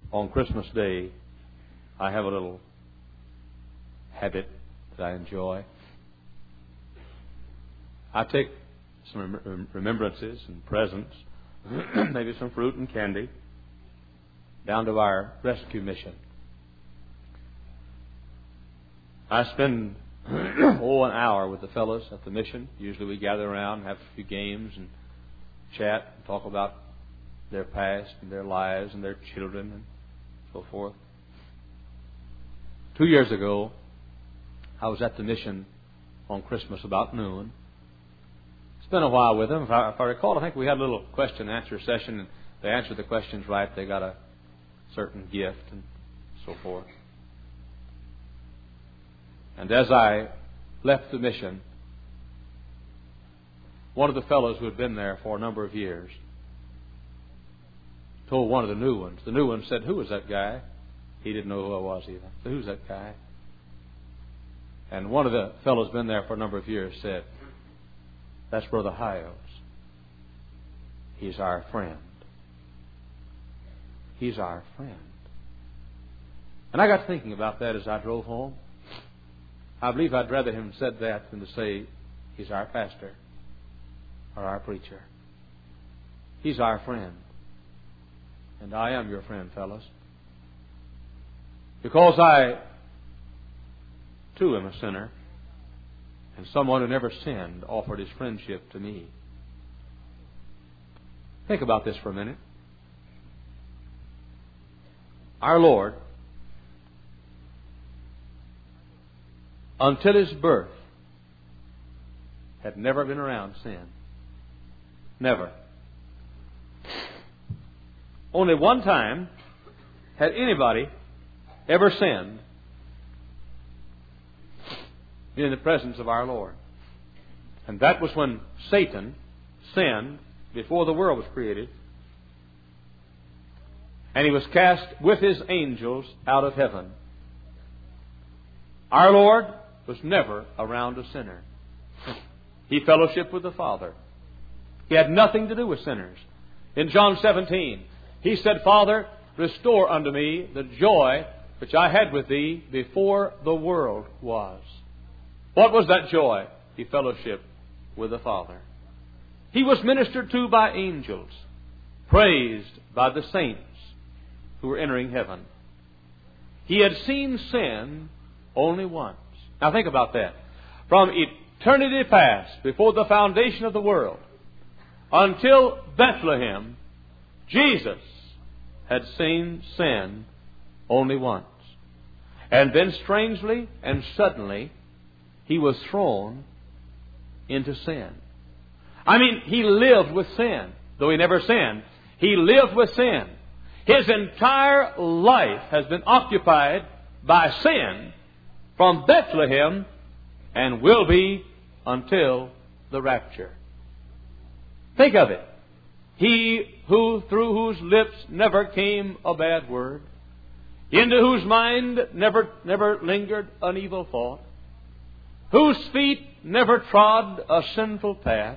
on Christmas Day, I have a little habit that I enjoy. I take some remembrances and presents, maybe some fruit and candy, down to our rescue mission. I spend an hour with the fellows at the mission. Usually we gather around and have a few games and chat and talk about their past and their lives and their children and so forth. 2 years ago, I was at the mission on Christmas about noon. Spent a while with them. If I recall, I think we had a little question and answer session, and they answered the questions right. They got a certain gift and so forth. And as I left the mission, one of the fellows who had been there for a number of years told one of the new ones. The new one said, "Who was that guy?" He didn't know who I was either. So, "Who's that guy?" And one of the fellows been there for a number of years said, "That's Brother Hyles. He's our friend. He's our friend." And I got thinking about that as I drove home. I believe I'd rather him said that than to say, "He's our pastor or our preacher." He's our friend. And I am your friend, fellas. Because I, too, am a sinner. And someone who never sinned offered his friendship to me. Think about this for a minute. Our Lord, until His birth, had never been around sin. Never. Only one time had anybody ever sinned in the presence of our Lord. And that was when Satan sinned before the world was created. And he was cast with his angels out of heaven. Our Lord was never around a sinner. He fellowshiped with the Father. He had nothing to do with sinners. In John 17, He said, "Father, restore unto me the joy which I had with Thee before the world was." What was that joy? He fellowshiped with the Father. He was ministered to by angels, praised by the saints who were entering heaven. He had seen sin only once. Now think about that. From eternity past, before the foundation of the world, until Bethlehem, Jesus had seen sin only once. And then strangely and suddenly, He was thrown into sin. I mean, He lived with sin. Though He never sinned, He lived with sin. His entire life has been occupied by sin from Bethlehem and will be until the rapture. Think of it. He who, through whose lips never came a bad word, into whose mind never lingered an evil thought, whose feet never trod a sinful path,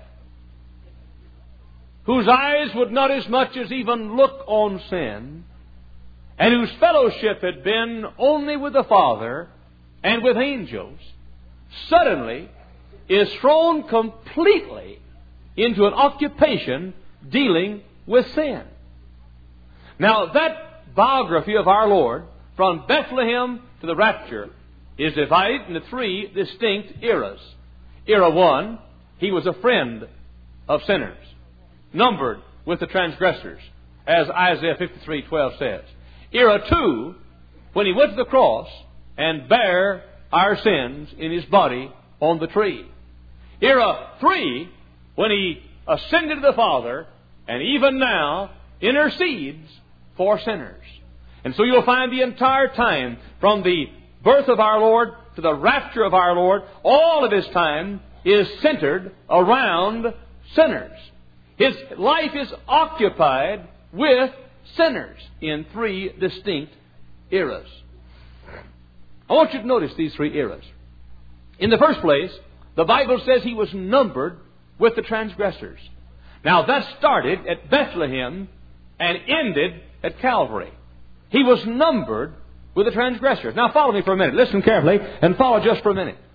whose eyes would not as much as even look on sin, and whose fellowship had been only with the Father and with angels, suddenly is thrown completely into an occupation dealing with sin. Now, that biography of our Lord, from Bethlehem to the rapture, is divided into three distinct eras. Era 1, He was a friend of sinners, numbered with the transgressors, as Isaiah 53:12 says. Era 2, when He went to the cross and bare our sins in His body on the tree. Era 3, when He ascended to the Father and even now intercedes for sinners. And so you'll find the entire time, from the birth of our Lord to the rapture of our Lord, all of His time is centered around sinners. His life is occupied with sinners in three distinct eras. I want you to notice these three eras. In the first place, the Bible says He was numbered with the transgressors. Now that started at Bethlehem and ended at Calvary. He was numbered with the transgressors. Now follow me for a minute. Listen carefully and follow just for a minute.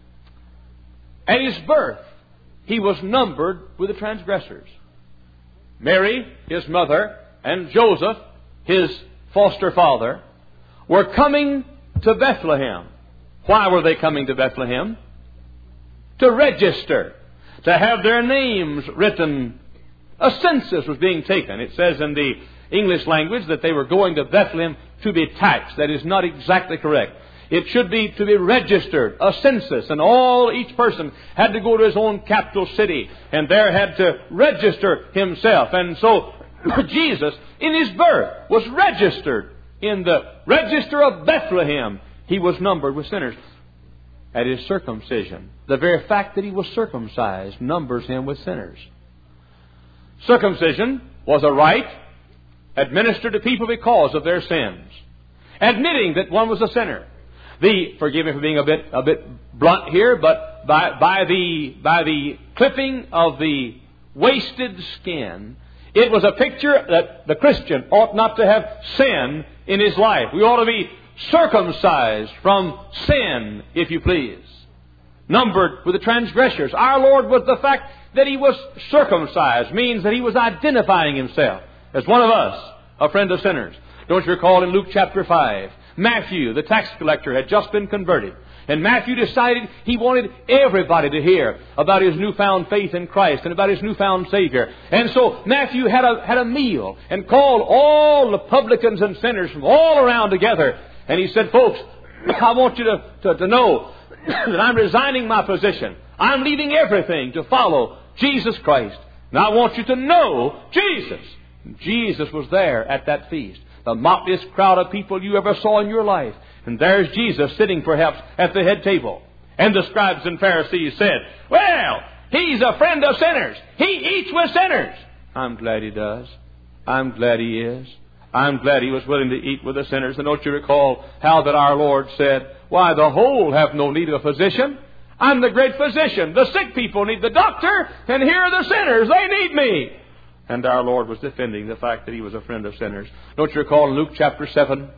At His birth, He was numbered with the transgressors. Mary, His mother, and Joseph, His foster father, were coming to Bethlehem. Why were they coming to Bethlehem? To register, to have their names written. A census was being taken. It says in the English language that they were going to Bethlehem to be taxed. That is not exactly correct. It should be to be registered, a census, and each person had to go to his own capital city and there had to register himself. And so Jesus, in His birth, was registered in the register of Bethlehem. He was numbered with sinners. At His circumcision, the very fact that He was circumcised numbers Him with sinners. Circumcision was a rite administered to people because of their sins, admitting that one was a sinner. Forgive me for being a bit blunt here, but by the clipping of the wasted skin, it was a picture that the Christian ought not to have sin in his life. We ought to be circumcised from sin, if you please. Numbered with the transgressors. Our Lord, was the fact that He was circumcised, means that He was identifying Himself as one of us, a friend of sinners. Don't you recall in Luke chapter 5, Matthew, the tax collector, had just been converted. And Matthew decided he wanted everybody to hear about his newfound faith in Christ and about his newfound Savior. And so Matthew had a meal and called all the publicans and sinners from all around together. And he said, folks, I want you to know that I'm resigning my position. I'm leaving everything to follow Jesus Christ. And I want you to know Jesus. And Jesus was there at that feast. The motliest crowd of people you ever saw in your life. And there's Jesus sitting perhaps at the head table. And the scribes and Pharisees said, well, He's a friend of sinners. He eats with sinners. I'm glad He does. I'm glad He is. I'm glad He was willing to eat with the sinners. And don't you recall how that our Lord said, why, the whole have no need of a physician. I'm the great physician. The sick people need the doctor, and here are the sinners. They need me. And our Lord was defending the fact that He was a friend of sinners. Don't you recall in Luke chapter 7?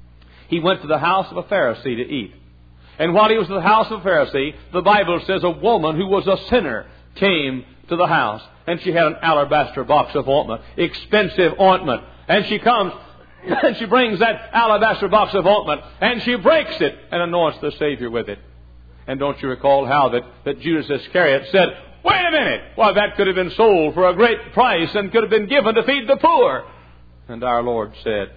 He went to the house of a Pharisee to eat. And while He was in the house of a Pharisee, the Bible says a woman who was a sinner came to the house. And she had an alabaster box of ointment, expensive ointment. And she comes and she brings that alabaster box of ointment and she breaks it and anoints the Savior with it. And don't you recall how that Judas Iscariot said, wait a minute, why that could have been sold for a great price and could have been given to feed the poor. And our Lord said,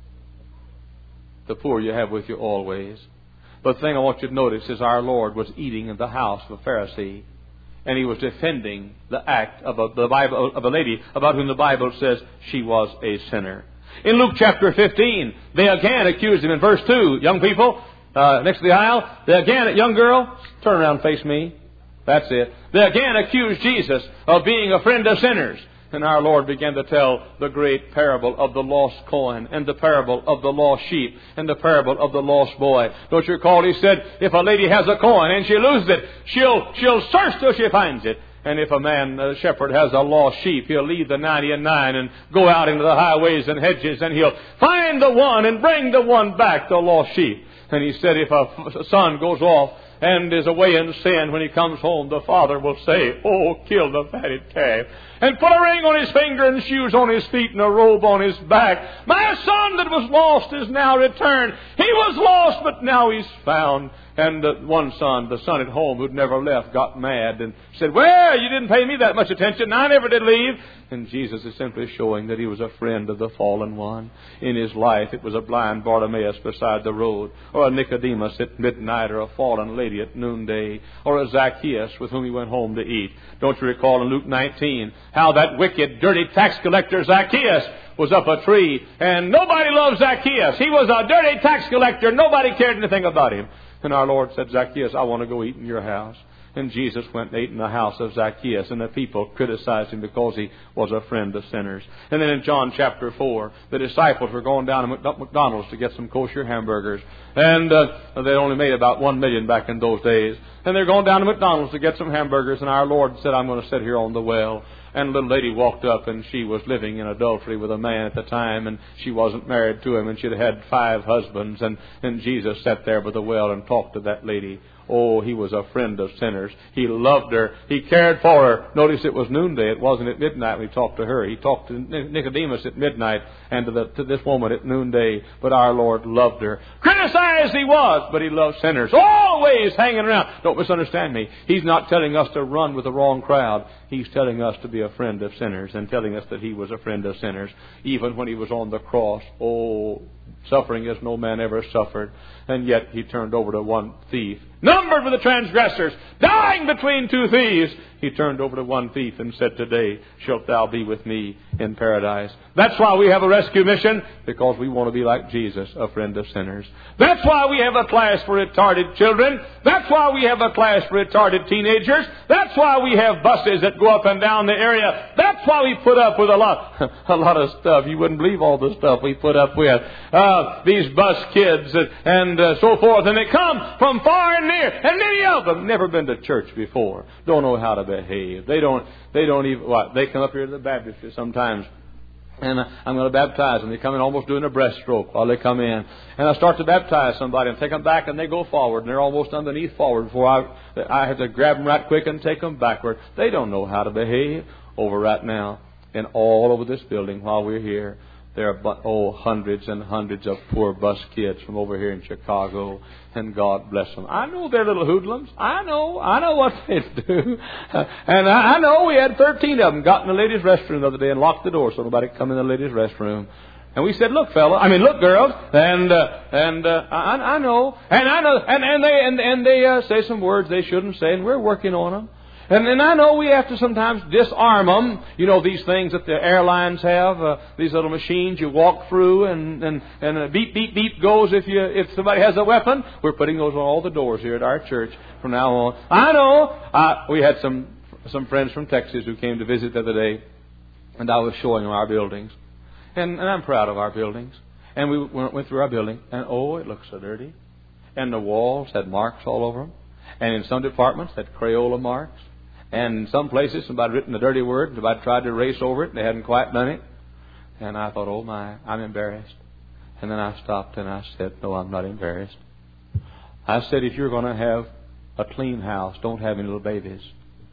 the poor you have with you always. But the thing I want you to notice is our Lord was eating in the house of a Pharisee. And He was defending the act of a lady about whom the Bible says she was a sinner. In Luke chapter 15, they again accused Him in verse 2. Young people, next to the aisle, they again, young girl, turn around and face me. That's it. They again accused Jesus of being a friend of sinners. And our Lord began to tell the great parable of the lost coin and the parable of the lost sheep and the parable of the lost boy. Don't you recall He said, if a lady has a coin and she loses it, she'll search till she finds it. And if a shepherd has a lost sheep, he'll leave the 99 and go out into the highways and hedges and he'll find the one and bring the one back, the lost sheep. And He said, if a son goes off and is away in sin, when he comes home, the father will say, oh, kill the fatted calf, and put a ring on his finger and shoes on his feet and a robe on his back. My son that was lost is now returned. He was lost, but now he's found. And one son, the son at home who'd never left, got mad and said, well, you didn't pay me that much attention. I never did leave. And Jesus is simply showing that He was a friend of the fallen one. In his life, it was a blind Bartimaeus beside the road, or a Nicodemus at midnight, or a fallen lady at noonday, or a Zacchaeus with whom He went home to eat. Don't you recall in Luke 19 how that wicked, dirty tax collector Zacchaeus was up a tree, and nobody loved Zacchaeus. He was a dirty tax collector. Nobody cared anything about him. And our Lord said, Zacchaeus, I want to go eat in your house. And Jesus went and ate in the house of Zacchaeus, and the people criticized Him because He was a friend of sinners. And then in John chapter 4, the disciples were going down to McDonald's to get some kosher hamburgers. And they only made about 1 million back in those days. And they're going down to McDonald's to get some hamburgers, and our Lord said, I'm going to sit here on the well. And a little lady walked up, and she was living in adultery with a man at the time, and she wasn't married to him, and she'd had 5 husbands. And Jesus sat there by the well and talked to that lady. Oh, He was a friend of sinners. He loved her. He cared for her. Notice it was noonday. It wasn't at midnight when He talked to her. He talked to Nicodemus at midnight and to this woman at noonday. But our Lord loved her. Criticized He was, but He loved sinners. Always hanging around. Don't misunderstand me. He's not telling us to run with the wrong crowd. He's telling us to be a friend of sinners and telling us that He was a friend of sinners. Even when He was on the cross, oh, suffering as no man ever suffered. And yet He turned over to one thief, numbered with the transgressors, dying between 2 thieves. He turned over to one thief and said, today shalt thou be with me in paradise. That's why we have a rescue mission, because we want to be like Jesus, a friend of sinners. That's why we have a class for retarded children. That's why we have a class for retarded teenagers. That's why we have buses that go up and down the area. That's why we put up with a lot of stuff. You wouldn't believe all the stuff we put up with. These bus kids and so forth. And they come from far and near. And many of them never been to church before. Don't know how to behave. They don't even, they come up here to the baptistry sometimes. And I'm going to baptize them. They come in almost doing a breaststroke while they come in. And I start to baptize somebody and take them back, and they go forward. And they're almost underneath forward before I have to grab them right quick and take them backward. They don't know how to behave over right now. And all over this building while we're here, there are, hundreds and hundreds of poor bus kids from over here in Chicago. And God bless them. I know they're little hoodlums. I know what they do. And I know we had 13 of them got in the ladies' restroom the other day and locked the door so nobody could come in the ladies' restroom. And we said, look, girls, and I know, and they say some words they shouldn't say, and we're working on them. And I know we have to sometimes disarm them. You know, these things that the airlines have, these little machines you walk through, and a beep, beep, beep goes if somebody has a weapon. We're putting those on all the doors here at our church from now on. I know. We had some friends from Texas who came to visit the other day, and I was showing them our buildings. And I'm proud of our buildings. And we went through our building, and it looked so dirty. And the walls had marks all over them. And in some departments had Crayola marks. And in some places, somebody had written a dirty word, and somebody tried to erase over it, and they hadn't quite done it. And I thought, oh my, I'm embarrassed. And then I stopped and I said, no, I'm not embarrassed. I said, if you're going to have a clean house, don't have any little babies.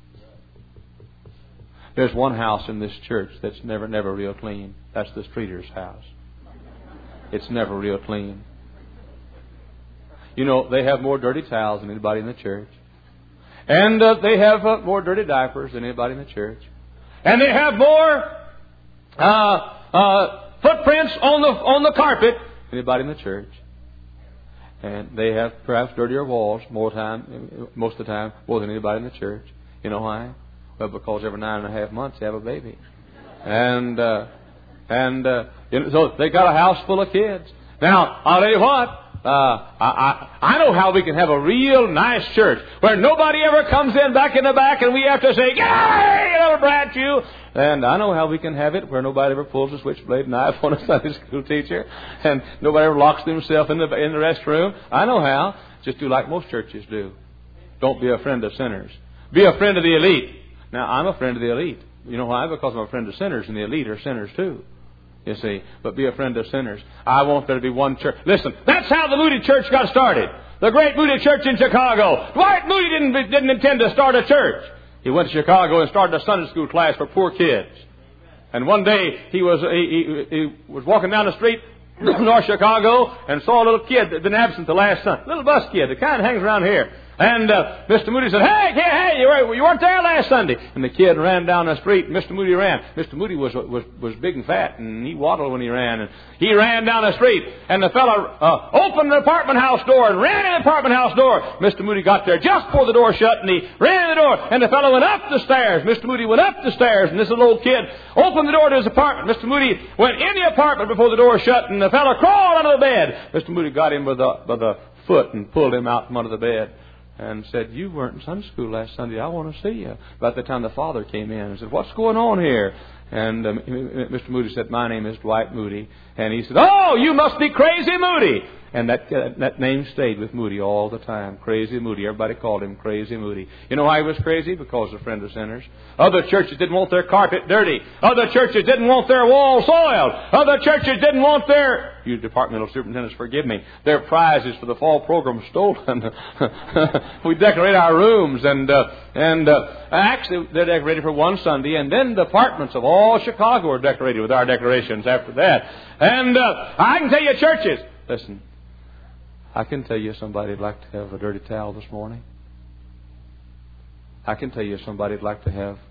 There's one house in this church that's never real clean. That's the streeter's house. It's never real clean. You know, they have more dirty towels than anybody in the church. And they have more dirty diapers than anybody in the church. And they have more footprints on the carpet than anybody in the church. And they have perhaps dirtier walls most of the time, more than anybody in the church. You know why? Well, because every 9.5 months they have a baby. And so they got a house full of kids. Now, I'll tell you what. I know how we can have a real nice church where nobody ever comes in back in the back and we have to say, "Yay, little brat, you!" And I know how we can have it where nobody ever pulls a switchblade knife on a Sunday school teacher and nobody ever locks themselves in the restroom. I know how. Just do like most churches do. Don't be a friend of sinners. Be a friend of the elite. Now, I'm a friend of the elite. You know why? Because I'm a friend of sinners, and the elite are sinners too. You see, but be a friend of sinners. I want there to be one church. Listen, that's how the Moody Church got started. The great Moody Church in Chicago. Dwight Moody didn't intend to start a church. He went to Chicago and started a Sunday school class for poor kids. And one day he was walking down the street North Chicago and saw a little kid that had been absent the last Sunday. Little bus kid that kind of hangs around here. And Mr. Moody said, hey, you weren't there last Sunday. And the kid ran down the street, and Mr. Moody ran. Mr. Moody was big and fat, and he waddled when he ran. And he ran down the street, and the fellow opened the apartment house door and ran in the apartment house door. Mr. Moody got there just before the door shut, and he ran in the door. And the fellow went up the stairs. Mr. Moody went up the stairs, and this little old kid opened the door to his apartment. Mr. Moody went in the apartment before the door shut, and the fellow crawled under the bed. Mr. Moody got him by the foot and pulled him out from under the bed. And said, you weren't in Sunday school last Sunday. I want to see you. About the time the father came in and said, what's going on here? And Mr. Moody said, my name is Dwight Moody. And he said, oh, you must be crazy Moody. And that name stayed with Moody all the time. Crazy Moody. Everybody called him Crazy Moody. You know why he was crazy? Because a friend of sinners. Other churches didn't want their carpet dirty. Other churches didn't want their walls soiled. Other churches didn't want their, you departmental superintendents, forgive me, their prizes for the fall program stolen. We decorate our rooms and actually they're decorated for one Sunday, and then the apartments of all Chicago are decorated with our decorations after that. And I can tell you, churches, listen, I can tell you somebody'd like to have a dirty towel this morning. I can tell you somebody'd like to have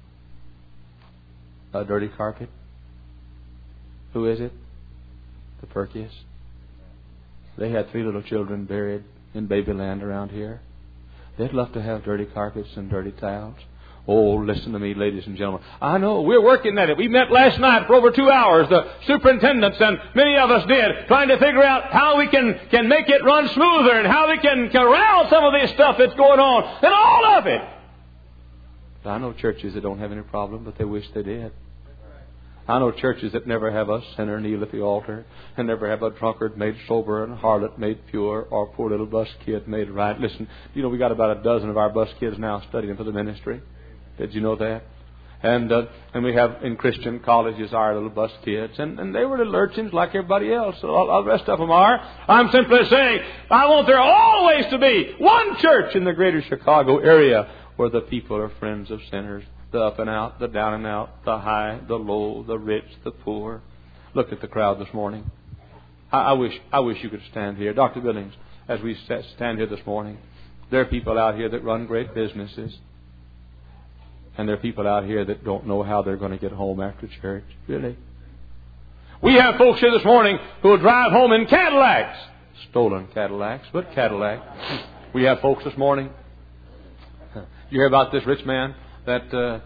a dirty carpet. Who is it? The Perkies. They had 3 little children buried in Babyland around here. They'd love to have dirty carpets and dirty towels. Oh, listen to me, ladies and gentlemen. I know, we're working at it. We met last night for over 2 hours, the superintendents, and many of us did, trying to figure out how we can make it run smoother and how we can corral some of this stuff that's going on, and all of it. I know churches that don't have any problem, but they wish they did. I know churches that never have a sinner kneel at the altar, and never have a drunkard made sober and a harlot made pure, or a poor little bus kid made right. Listen, you know, we got about a dozen of our bus kids now studying for the ministry. Did you know that? And we have in Christian colleges our little bus kids, and they were little urchins like everybody else. All the rest of them are. I'm simply saying, I want there always to be one church in the greater Chicago area where the people are friends of sinners. The up and out, the down and out, the high, the low, the rich, the poor. Look at the crowd this morning. I wish you could stand here. Dr. Billings, as we stand here this morning, there are people out here that run great businesses. And there are people out here that don't know how they're going to get home after church. Really? We have folks here this morning who will drive home in Cadillacs. Stolen Cadillacs, but Cadillac. We have folks this morning. You hear about this rich man that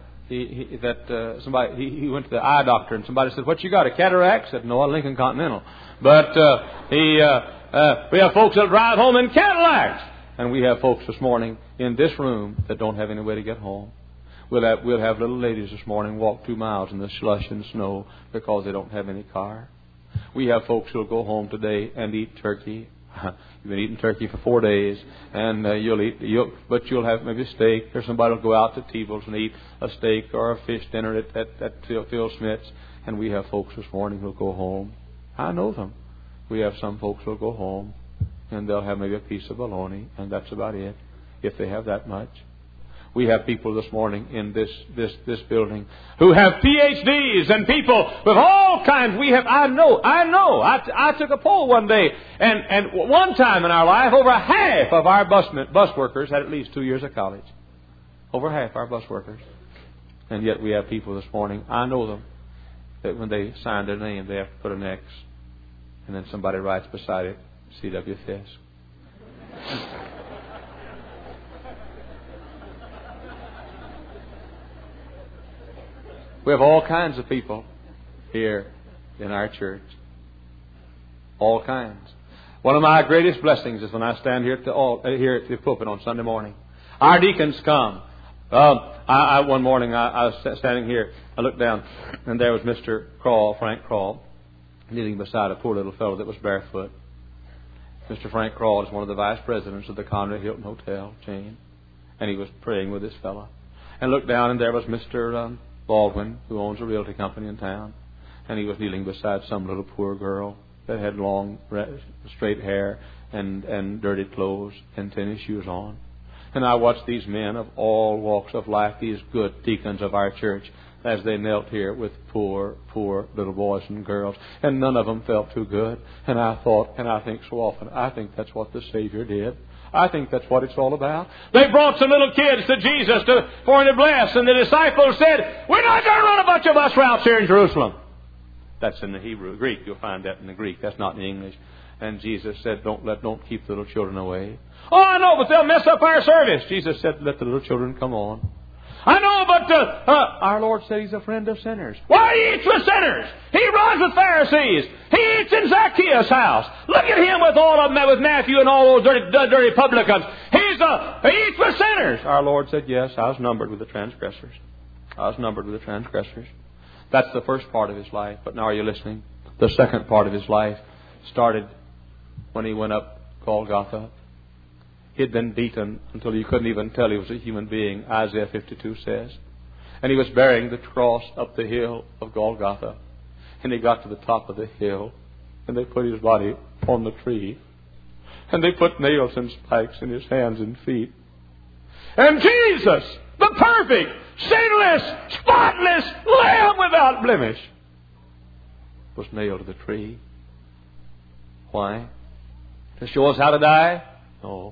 somebody went to the eye doctor, and somebody said, "What you got, a cataract?" Said, "No, a Lincoln Continental." But we have folks that drive home in Cadillacs, and we have folks this morning in this room that don't have any way to get home. We'll have little ladies this morning walk 2 miles in the slush and snow because they don't have any car. We have folks who'll go home today and eat turkey. You've been eating turkey for 4 days, and but you'll have maybe steak, or somebody will go out to Teeble's and eat a steak or a fish dinner at Phil Smith's. And we have folks this morning who'll go home. I know them. We have some folks who'll go home, and they'll have maybe a piece of bologna, and that's about it, if they have that much. We have people this morning in this building who have PhDs and people with all kinds. I know. I took a poll one day, and one time in our life, over half of our bus workers had at least 2 years of college. Over half our bus workers. And yet we have people this morning, I know them, that when they sign their name, they have to put an X. And then somebody writes beside it, C.W. Fisk. We have all kinds of people here in our church. All kinds. One of my greatest blessings is when I stand here at the pulpit on Sunday morning. Our deacons come. One morning I was standing here. I looked down, and there was Mr. Frank Crawl, kneeling beside a poor little fellow that was barefoot. Mr. Frank Crawl is one of the vice presidents of the Conrad Hilton Hotel chain, and he was praying with this fellow. And looked down, and there was Mr. Baldwin, who owns a realty company in town, and he was kneeling beside some little poor girl that had long, straight hair and dirty clothes and tennis shoes on. And I watched these men of all walks of life, these good deacons of our church, as they knelt here with poor little boys and girls, and none of them felt too good. And I thought, and I think so often, I think that's what the Savior did. I think that's what it's all about. They brought some little kids to Jesus for him to bless, and the disciples said, "We're not going to run a bunch of bus routes here in Jerusalem." That's in the Greek. You'll find that in the Greek. That's not in the English. And Jesus said, "Don't keep the little children away." "Oh, I know, but they'll mess up our service." Jesus said, "Let the little children come on." "I know, but our Lord said He's a friend of sinners." Why, He eats with sinners. He runs with Pharisees. He eats in Zacchaeus' house. Look at Him with all of them, with Matthew and all those dirty publicans. He eats with sinners. Our Lord said, "Yes, I was numbered with the transgressors." I was numbered with the transgressors. That's the first part of His life. But now are you listening? The second part of His life started when he went up Golgotha. He had been beaten until you couldn't even tell he was a human being, Isaiah 52 says. And he was bearing the cross up the hill of Golgotha. And he got to the top of the hill, and they put his body on the tree. And they put nails and spikes in his hands and feet. And Jesus, the perfect, sinless, spotless Lamb without blemish, was nailed to the tree. Why? To show us how to die? No.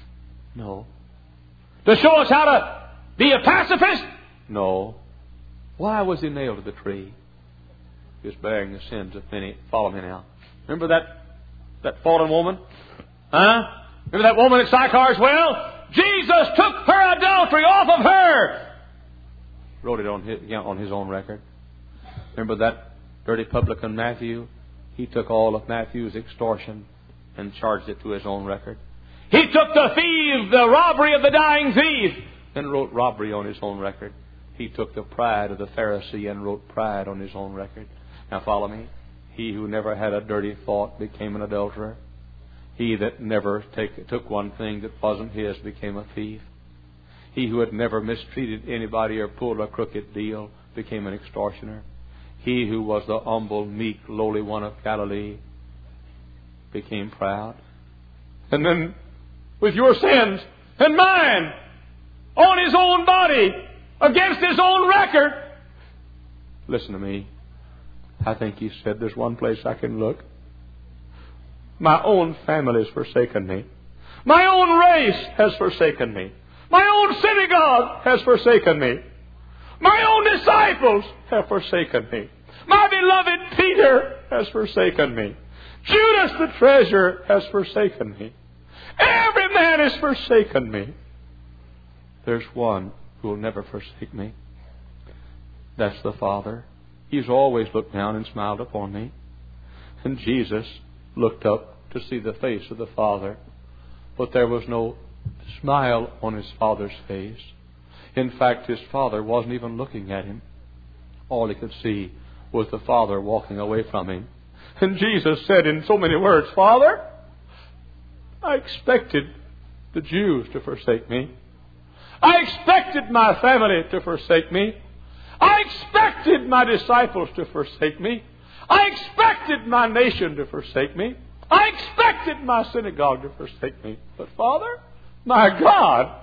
To show us how to be a pacifist? No. Why was he nailed to the tree? He was bearing the sins of many. Follow me now. Remember that fallen woman? Huh? Remember that woman at Sychar's well? Jesus took her adultery off of her. Wrote it on his own record. Remember that dirty publican Matthew? He took all of Matthew's extortion and charged it to his own record. He took the robbery of the dying thief, and wrote robbery on his own record. He took the pride of the Pharisee and wrote pride on his own record. Now follow me. He who never had a dirty thought became an adulterer. He that never took one thing that wasn't his became a thief. He who had never mistreated anybody or pulled a crooked deal became an extortioner. He who was the humble, meek, lowly one of Galilee became proud. And then, with your sins and mine, on his own body, against his own record. Listen to me. I think he said, there's one place I can look. My own family has forsaken me. My own race has forsaken me. My own synagogue has forsaken me. My own disciples have forsaken me. My beloved Peter has forsaken me. Judas the treasurer has forsaken me. Every man has forsaken me. There's one who will never forsake me. That's the Father. He's always looked down and smiled upon me. And Jesus looked up to see the face of the Father. But there was no smile on his Father's face. In fact, his Father wasn't even looking at him. All he could see was the Father walking away from him. And Jesus said in so many words, Father, I expected the Jews to forsake me. I expected my family to forsake me. I expected my disciples to forsake me. I expected my nation to forsake me. I expected my synagogue to forsake me. But Father, my God,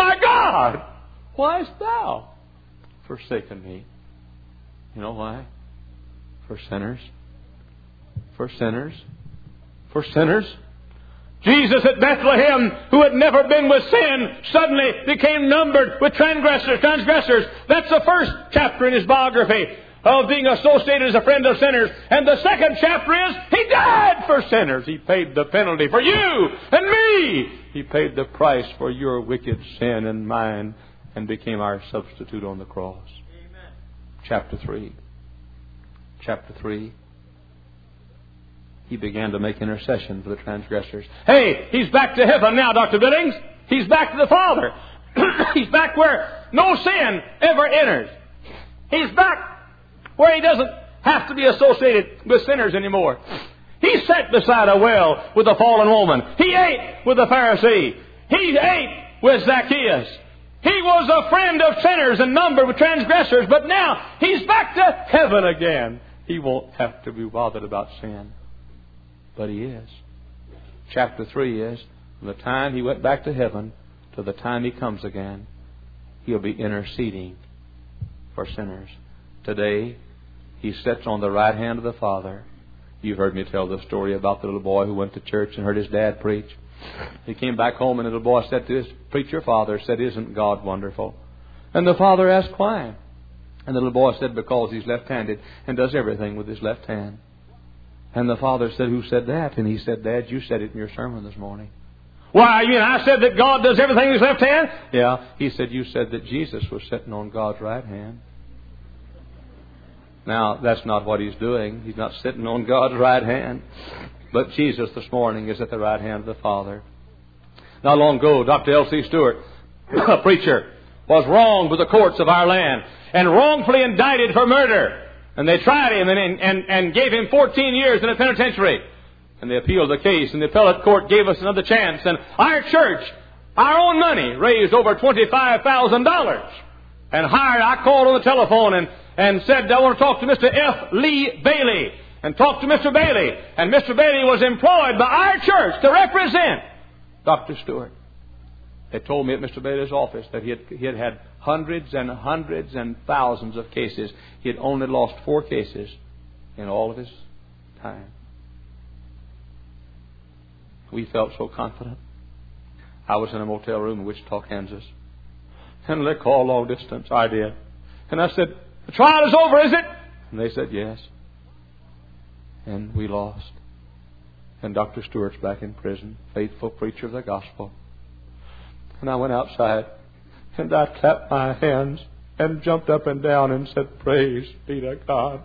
why hast thou forsaken me? You know why? For sinners. For sinners. For sinners. Jesus at Bethlehem, who had never been with sin, suddenly became numbered with transgressors. That's the first chapter in his biography of being associated as a friend of sinners. And the second chapter is, He died for sinners. He paid the penalty for you and me. He paid the price for your wicked sin and mine and became our substitute on the cross. Amen. Chapter 3. He began to make intercession for the transgressors. Hey, he's back to heaven now, Dr. Billings. He's back to the Father. He's back where no sin ever enters. He's back where he doesn't have to be associated with sinners anymore. He sat beside a well with a fallen woman. He ate with the Pharisee. He ate with Zacchaeus. He was a friend of sinners and numbered with transgressors. But now he's back to heaven again. He won't have to be bothered about sin. But he is. Chapter 3 is, from the time he went back to heaven to the time he comes again, he'll be interceding for sinners. Today, he sits on the right hand of the Father. You've heard me tell the story about the little boy who went to church and heard his dad preach. He came back home and the little boy said to his preacher father, said, "Isn't God wonderful?" And the father asked why. And the little boy said, because he's left-handed and does everything with his left hand. And the father said, "Who said that?" And he said, "Dad, you said it in your sermon this morning." "Why, you mean I said that God does everything with his left hand?" "Yeah." He said, "You said that Jesus was sitting on God's right hand." Now, that's not what he's doing. He's not sitting on God's right hand. But Jesus this morning is at the right hand of the Father. Not long ago, Dr. L.C. Stewart, a preacher, was wronged with the courts of our land and wrongfully indicted for murder. And they tried him and gave him 14 years in a penitentiary. And they appealed the case, and the appellate court gave us another chance. And our church, our own money, raised over $25,000. And I called on the telephone and said, I want to talk to Mr. F. Lee Bailey. And talked to Mr. Bailey. And Mr. Bailey was employed by our church to represent Dr. Stewart. They told me at Mr. Bailey's office that he had had hundreds and hundreds and thousands of cases. He had only lost 4 cases in all of his time. We felt so confident. I was in a motel room in Wichita, Kansas. And they called long distance. I did. And I said, the trial is over, is it? And they said, yes. And we lost. And Dr. Stewart's back in prison, faithful preacher of the gospel. And I went outside, and I clapped my hands and jumped up and down and said, praise be to God.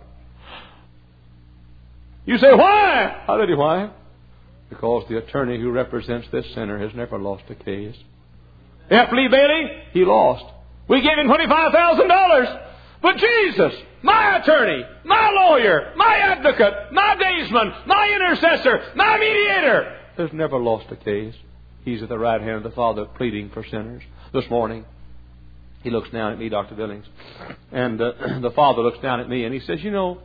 You say, why? I'll tell you why. Because the attorney who represents this sinner has never lost a case. F. Lee Bailey, he lost. We gave him $25,000. But Jesus, my attorney, my lawyer, my advocate, my daysman, my intercessor, my mediator, has never lost a case. He's at the right hand of the Father pleading for sinners. This morning, he looks down at me, Dr. Billings, and the Father looks down at me and he says,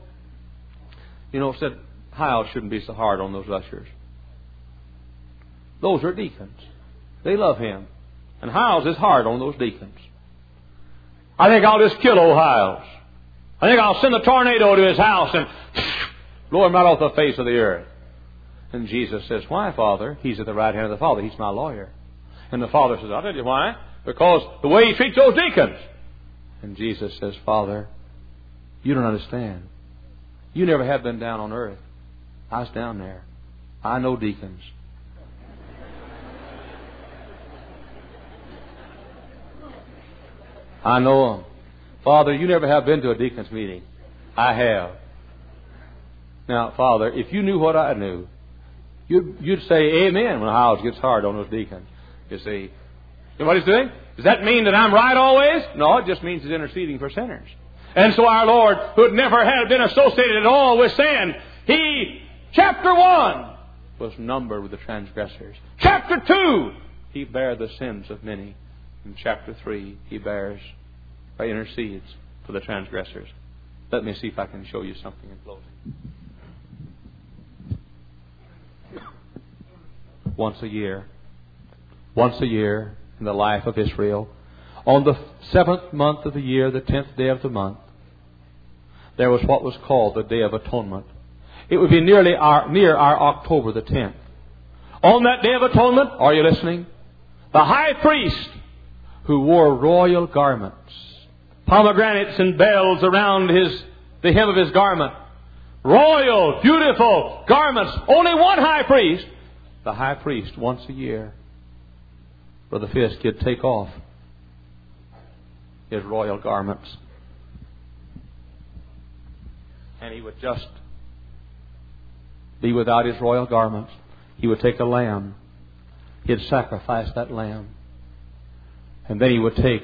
said, Hyle shouldn't be so hard on those ushers. Those are deacons. They love him. And Hiles is hard on those deacons. I think I'll just kill old Hiles. I think I'll send a tornado to his house and blow him right off the face of the earth. And Jesus says, why, Father? He's at the right hand of the Father. He's my lawyer. And the Father says, I'll tell you why. Because the way he treats those deacons. And Jesus says, Father, you don't understand. You never have been down on earth. I was down there. I know deacons. I know them. Father, you never have been to a deacon's meeting. I have. Now, Father, if you knew what I knew, you'd say amen when the house gets hard on those deacons. You see. You know what he's doing? Does that mean that I'm right always? No, it just means he's interceding for sinners. And so our Lord, who had never had been associated at all with sin, he, chapter 1, was numbered with the transgressors. Chapter 2, he bare the sins of many. In chapter 3, he intercedes for the transgressors. Let me see if I can show you something in closing. Once a year in the life of Israel, on the 7th month of the year, the 10th day of the month, there was what was called the Day of Atonement. It would be near our October the 10th. On that Day of Atonement, are you listening? The high priest, who wore royal garments, pomegranates and bells around the hem of his garment, royal, beautiful garments. Only one high priest. The high priest, once a year, Brother Fisk, he'd take off his royal garments, and he would just be without his royal garments. He would take a lamb. He'd sacrifice that lamb. And then he would take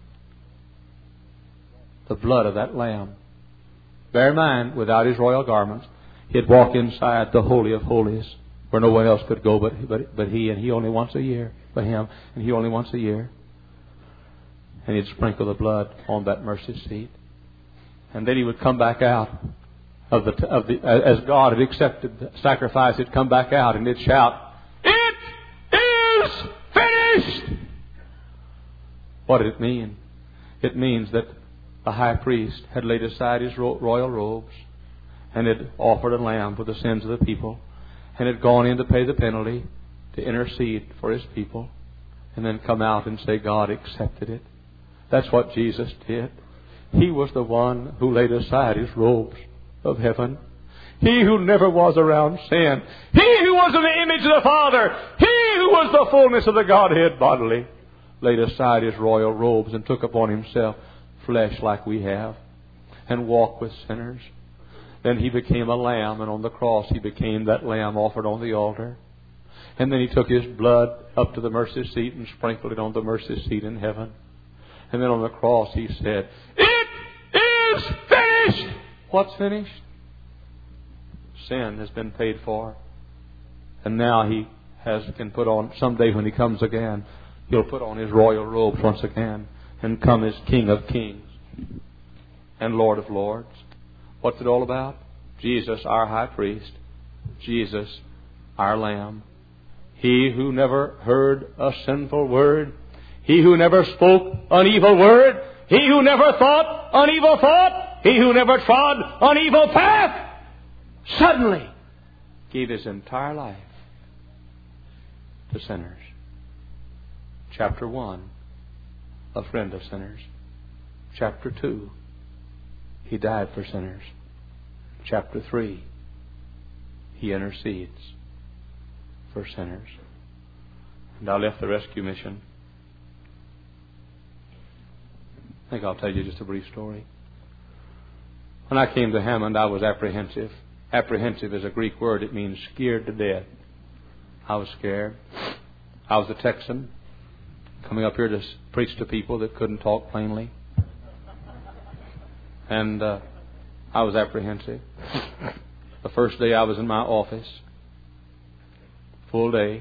the blood of that lamb. Bear in mind, without his royal garments, he'd walk inside the Holy of Holies, where no one else could go but he, and he only once a year. But him, and he only once a year. And he'd sprinkle the blood on that mercy seat. And then he would come back out as God had accepted the sacrifice, he'd come back out and he'd shout, "It is finished!" What did it mean? It means that the high priest had laid aside his royal robes and had offered a lamb for the sins of the people and had gone in to pay the penalty, to intercede for his people, and then come out and say, God accepted it. That's what Jesus did. He was the one who laid aside his robes of heaven. He who never was around sin. He who was in the image of the Father. He who was the fullness of the Godhead bodily, laid aside his royal robes and took upon himself flesh like we have and walked with sinners. Then he became a lamb, and on the cross he became that lamb offered on the altar. And then he took his blood up to the mercy seat and sprinkled it on the mercy seat in heaven. And then on the cross he said, "It is finished!" What's finished? Sin has been paid for. And now He can put on, someday when He comes again, He'll put on His royal robes once again and come as King of kings and Lord of lords. What's it all about? Jesus, our high priest. Jesus, our Lamb. He who never heard a sinful word. He who never spoke an evil word. He who never thought an evil thought. He who never trod an evil path. Suddenly gave His entire life to sinners. Chapter 1, a friend of sinners. Chapter 2, He died for sinners. Chapter 3, He intercedes for sinners. And I left the rescue mission. I think I'll tell you just a brief story. When I came to Hammond, I was apprehensive. Apprehensive is a Greek word. It means scared to death. I was scared. I was a Texan, coming up here to preach to people that couldn't talk plainly. And I was apprehensive. The first day I was in my office, full day,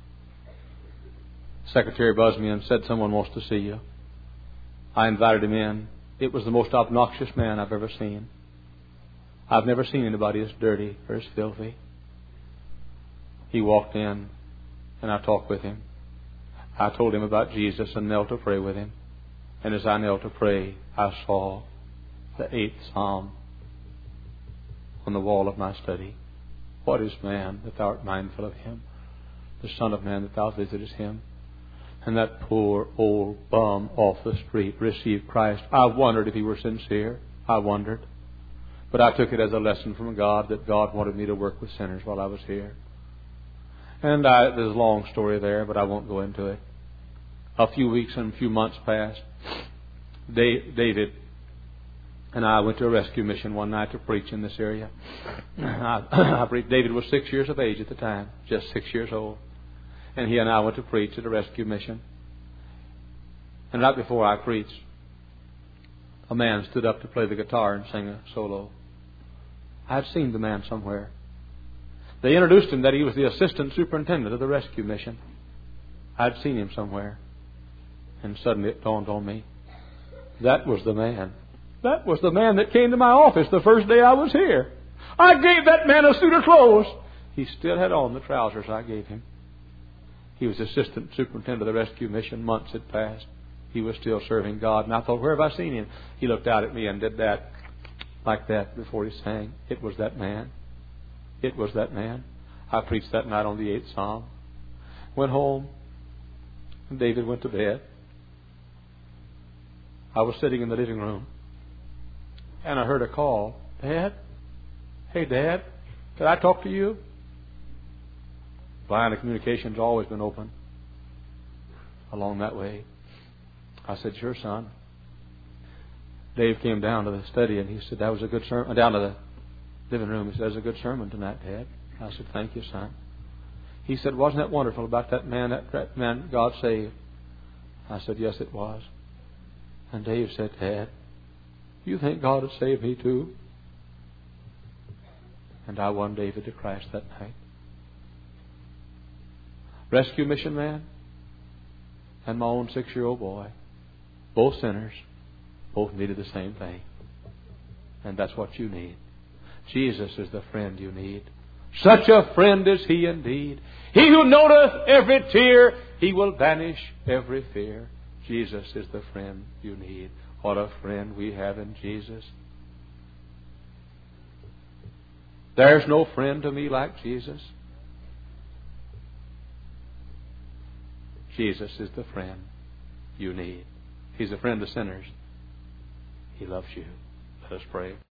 secretary buzzed me and said, "Someone wants to see you." I invited him in. It was the most obnoxious man I've ever seen. I've never seen anybody as dirty or as filthy. He walked in, and I talked with him. I told him about Jesus and knelt to pray with him. And as I knelt to pray, I saw the 8th Psalm on the wall of my study. What is man that thou art mindful of him? The Son of Man that thou visitest him? And that poor old bum off the street received Christ. I wondered if he were sincere. I wondered. But I took it as a lesson from God that God wanted me to work with sinners while I was here. And there's a long story there, but I won't go into it. A few weeks and a few months passed. David and I went to a rescue mission one night to preach in this area. David was 6 years of age at the time, just 6 years old. And he and I went to preach at a rescue mission. And right before I preached, a man stood up to play the guitar and sing a solo. I had seen the man somewhere. They introduced him that he was the assistant superintendent of the rescue mission. I'd seen him somewhere. And suddenly it dawned on me. That was the man. That was the man that came to my office the first day I was here. I gave that man a suit of clothes. He still had on the trousers I gave him. He was assistant superintendent of the rescue mission. Months had passed. He was still serving God. And I thought, where have I seen him? He looked out at me and did that, like that, before he sang. It was that man. It was that man. I preached that night on the 8th Psalm. Went home. And David went to bed. I was sitting in the living room. And I heard a call. "Dad? Hey, Dad, could I talk to you?" Line of communication's always been open along that way. I said, "Sure, son." Dave came down to the study and he said, "That was a good sermon." Down to the living room, he said, "That was a good sermon tonight, Dad." I said, "Thank you, son." He said, "Wasn't that wonderful about that man God saved?" I said, "Yes, it was." And Dave said, "Dad, you think God would save me too?" And I won David to Christ that night. Rescue mission man and my own 6-year-old boy, both sinners, both needed the same thing. And that's what you need. Jesus is the friend you need. Such a friend is He indeed. He who noteth every tear, He will banish every fear. Jesus is the friend you need. What a friend we have in Jesus. There's no friend to me like Jesus. Jesus is the friend you need. He's a friend of sinners. He loves you. Let us pray.